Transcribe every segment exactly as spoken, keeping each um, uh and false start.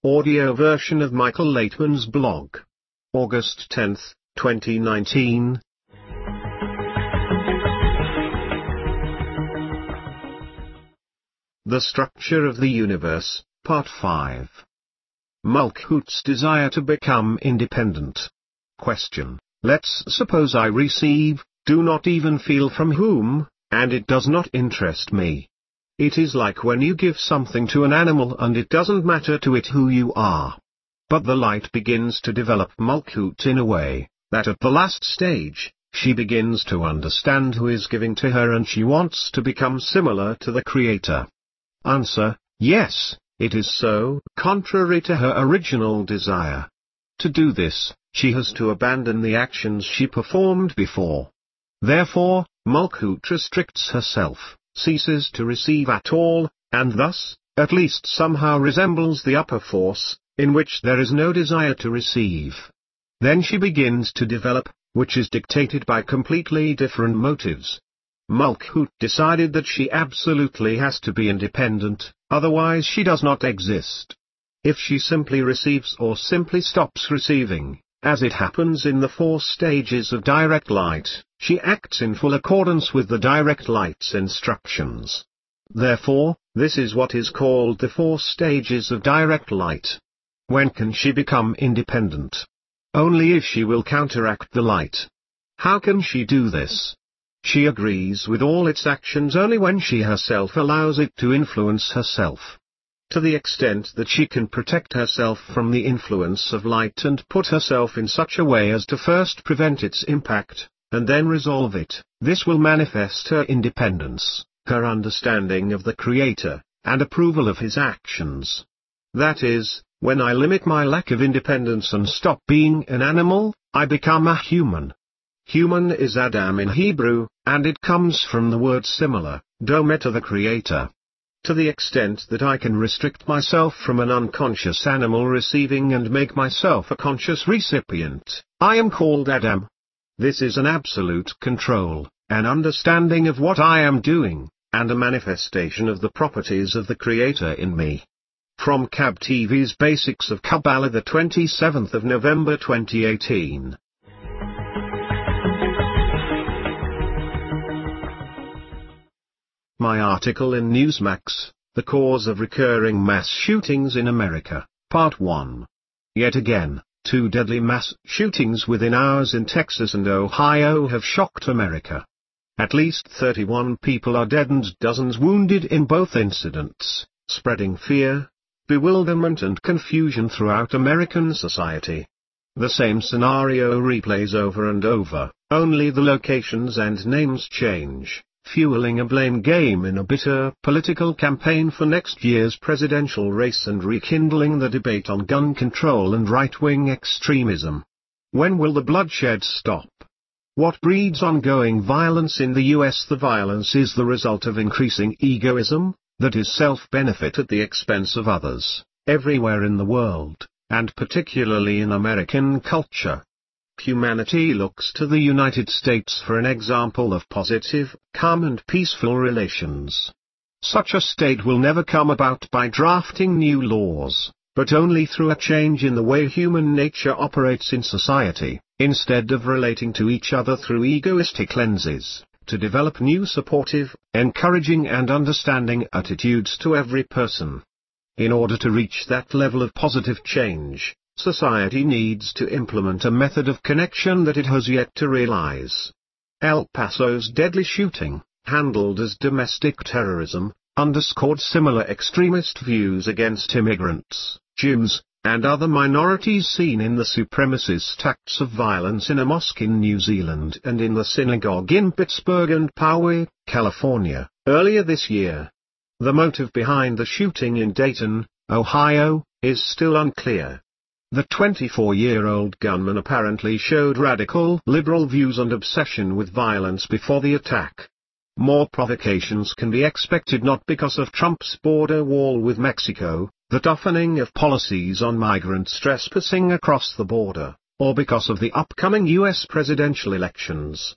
audio version of Michael Laitman's blog. August tenth, twenty nineteen. The Structure of the Universe, Part five. Malkuth's desire to become independent. Question: let's suppose I receive, do not even feel from whom, and it does not interest me. It is like when you give something to an animal and it doesn't matter to it who you are. But the light begins to develop Malkuth in a way, that at the last stage, she begins to understand who is giving to her and she wants to become similar to the Creator. Answer: yes, it is so, contrary to her original desire. To do this, she has to abandon the actions she performed before. Therefore, Malkuth restricts herself, ceases to receive at all, and thus, at least somehow resembles the upper force, in which there is no desire to receive. Then she begins to develop, which is dictated by completely different motives. Malkuth decided that she absolutely has to be independent, otherwise she does not exist. If she simply receives or simply stops receiving, as it happens in the four stages of direct light, she acts in full accordance with the direct light's instructions. Therefore, this is what is called the four stages of direct light. When can she become independent? Only if she will counteract the light. How can she do this? She agrees with all its actions only when she herself allows it to influence herself. To the extent that she can protect herself from the influence of light and put herself in such a way as to first prevent its impact, and then resolve it, this will manifest her independence, her understanding of the Creator, and approval of His actions. That is, when I limit my lack of independence and stop being an animal, I become a human. Human is Adam in Hebrew, and it comes from the word similar, dome, to the Creator. To the extent that I can restrict myself from an unconscious animal receiving and make myself a conscious recipient, I am called Adam. This is an absolute control, an understanding of what I am doing, and a manifestation of the properties of the Creator in me. From C A B T V's Basics of Kabbalah, the twenty-seventh of November twenty eighteen. My article in Newsmax, The Cause of Recurring Mass Shootings in America, Part one. Yet again, two deadly mass shootings within hours in Texas and Ohio have shocked America. At least thirty-one people are dead and dozens wounded in both incidents, spreading fear, bewilderment and confusion throughout American society. The same scenario replays over and over, only the locations and names change, fueling a blame game in a bitter political campaign for next year's presidential race and rekindling the debate on gun control and right-wing extremism. When will the bloodshed stop? What breeds ongoing violence in the U S? The violence is the result of increasing egoism, that is self-benefit at the expense of others, everywhere in the world, and particularly in American culture. Humanity looks to the United States for an example of positive, calm and peaceful relations. Such a state will never come about by drafting new laws, but only through a change in the way human nature operates in society, instead of relating to each other through egoistic lenses, to develop new supportive, encouraging and understanding attitudes to every person. In order to reach that level of positive change, society needs to implement a method of connection that it has yet to realize. El Paso's deadly shooting, handled as domestic terrorism, underscored similar extremist views against immigrants, Jews, and other minorities seen in the supremacist acts of violence in a mosque in New Zealand and in the synagogue in Pittsburgh and Poway, California, earlier this year. The motive behind the shooting in Dayton, Ohio, is still unclear. The twenty-four-year-old gunman apparently showed radical liberal views and obsession with violence before the attack. More provocations can be expected not because of Trump's border wall with Mexico, the toughening of policies on migrants trespassing across the border, or because of the upcoming U S presidential elections.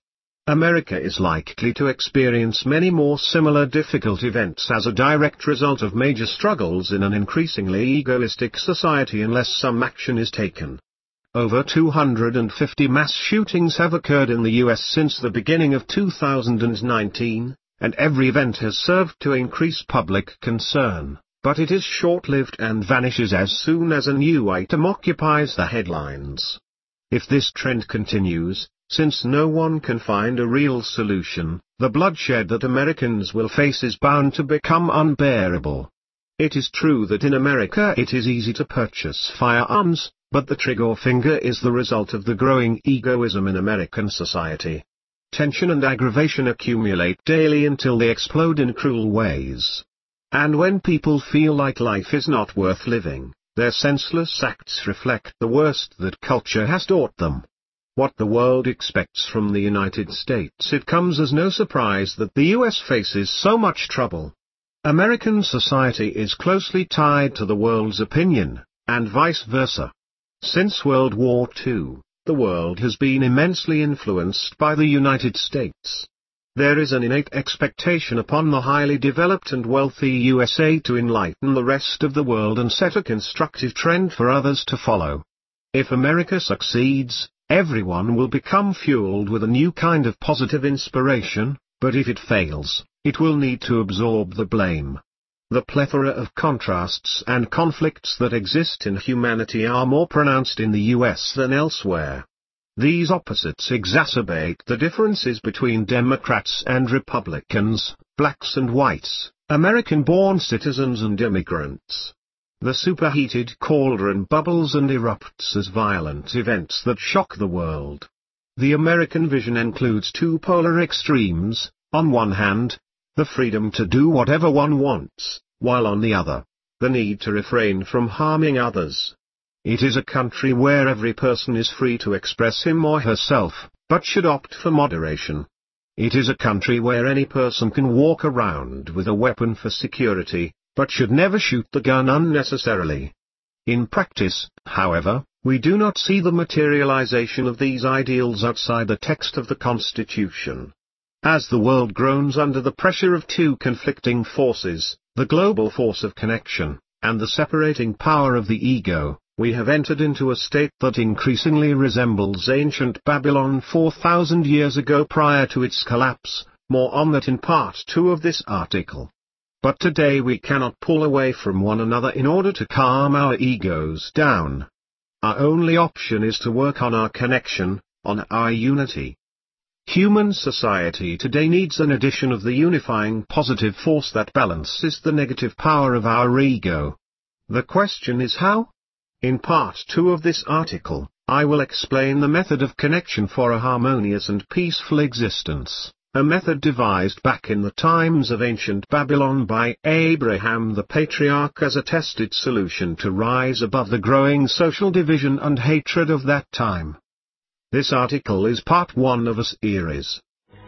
America is likely to experience many more similar difficult events as a direct result of major struggles in an increasingly egoistic society unless some action is taken. Over two hundred fifty mass shootings have occurred in the U S since the beginning of two thousand nineteen, and every event has served to increase public concern, but it is short-lived and vanishes as soon as a new item occupies the headlines. If this trend continues, since no one can find a real solution, the bloodshed that Americans will face is bound to become unbearable. It is true that in America it is easy to purchase firearms, but the trigger finger is the result of the growing egoism in American society. Tension and aggravation accumulate daily until they explode in cruel ways. And when people feel like life is not worth living, their senseless acts reflect the worst that culture has taught them. What the world expects from the United States, it comes as no surprise that the U S faces so much trouble. American society is closely tied to the world's opinion, and vice versa. Since World War Two, the world has been immensely influenced by the United States. There is an innate expectation upon the highly developed and wealthy U S A to enlighten the rest of the world and set a constructive trend for others to follow. If America succeeds, everyone will become fueled with a new kind of positive inspiration, but if it fails, it will need to absorb the blame. The plethora of contrasts and conflicts that exist in humanity are more pronounced in the U S than elsewhere. These opposites exacerbate the differences between Democrats and Republicans, blacks and whites, American-born citizens and immigrants. The superheated cauldron bubbles and erupts as violent events that shock the world. The American vision includes two polar extremes: on one hand, the freedom to do whatever one wants, while on the other, the need to refrain from harming others. It is a country where every person is free to express him or herself, but should opt for moderation. It is a country where any person can walk around with a weapon for security, but should never shoot the gun unnecessarily. In practice, however, we do not see the materialization of these ideals outside the text of the Constitution. As the world groans under the pressure of two conflicting forces, the global force of connection, and the separating power of the ego, we have entered into a state that increasingly resembles ancient Babylon four thousand years ago prior to its collapse. More on that in part two of this article. But today we cannot pull away from one another in order to calm our egos down. Our only option is to work on our connection, on our unity. Human society today needs an addition of the unifying positive force that balances the negative power of our ego. The question is how? In part two of this article, I will explain the method of connection for a harmonious and peaceful existence, a method devised back in the times of ancient Babylon by Abraham the Patriarch as a tested solution to rise above the growing social division and hatred of that time. This article is part one of a series.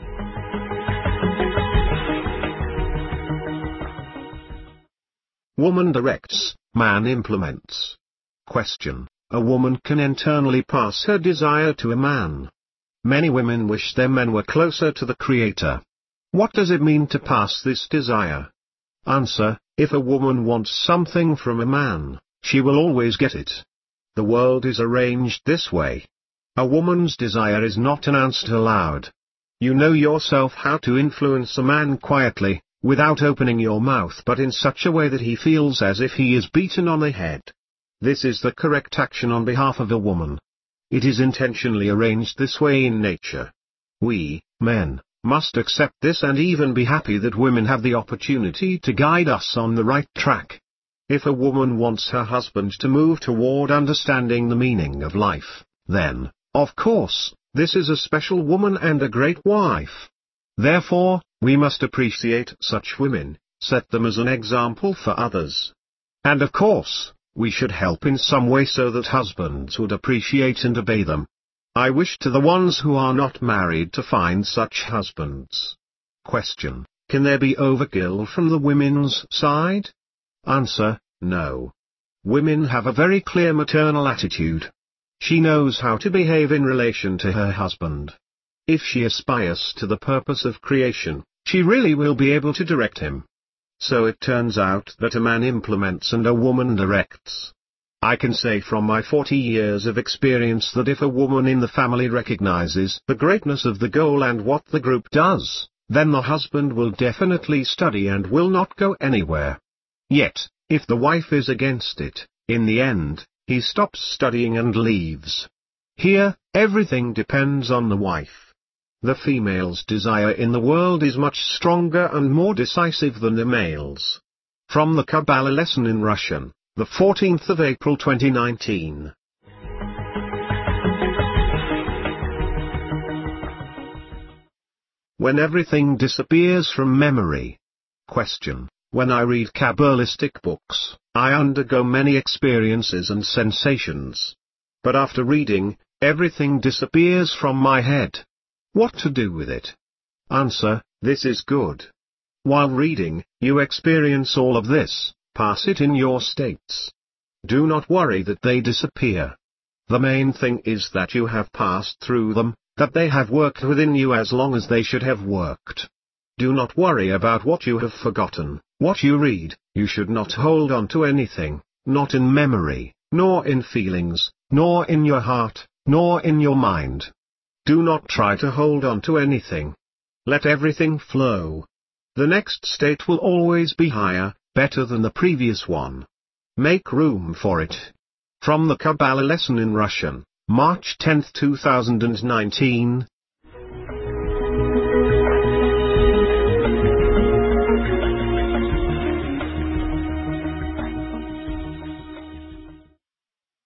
Woman directs, man implements. Question: a woman can internally pass her desire to a man. Many women wish their men were closer to the Creator. What does it mean to pass this desire? Answer: if a woman wants something from a man, she will always get it. The world is arranged this way. A woman's desire is not announced aloud. You know yourself how to influence a man quietly, without opening your mouth, but in such a way that he feels as if he is beaten on the head. This is the correct action on behalf of a woman. It is intentionally arranged this way in nature. We, men, must accept this and even be happy that women have the opportunity to guide us on the right track. If a woman wants her husband to move toward understanding the meaning of life, then, of course, this is a special woman and a great wife. Therefore, we must appreciate such women, set them as an example for others. And of course, we should help in some way so that husbands would appreciate and obey them. I wish to the ones who are not married to find such husbands. Question: can there be overkill from the women's side? Answer: no. Women have a very clear maternal attitude. She knows how to behave in relation to her husband. If she aspires to the purpose of creation, she really will be able to direct him. So it turns out that a man implements and a woman directs. I can say from my forty years of experience that if a woman in the family recognizes the greatness of the goal and what the group does, then the husband will definitely study and will not go anywhere. Yet, if the wife is against it, in the end, he stops studying and leaves. Here, everything depends on the wife. The female's desire in the world is much stronger and more decisive than the male's. From the Kabbalah lesson in Russian, the fourteenth of April twenty nineteen. When everything disappears from memory. Question. When I read Kabbalistic books, I undergo many experiences and sensations. But after reading, everything disappears from my head. What to do with it? Answer. This is good. While reading, you experience all of this, pass it in your states. Do not worry that they disappear. The main thing is that you have passed through them, that they have worked within you as long as they should have worked. Do not worry about what you have forgotten. What you read, you should not hold on to anything, not in memory, nor in feelings, nor in your heart, nor in your mind. Do not try to hold on to anything. Let everything flow. The next state will always be higher, better than the previous one. Make room for it. From the Kabbalah lesson in Russian, March tenth two thousand nineteen.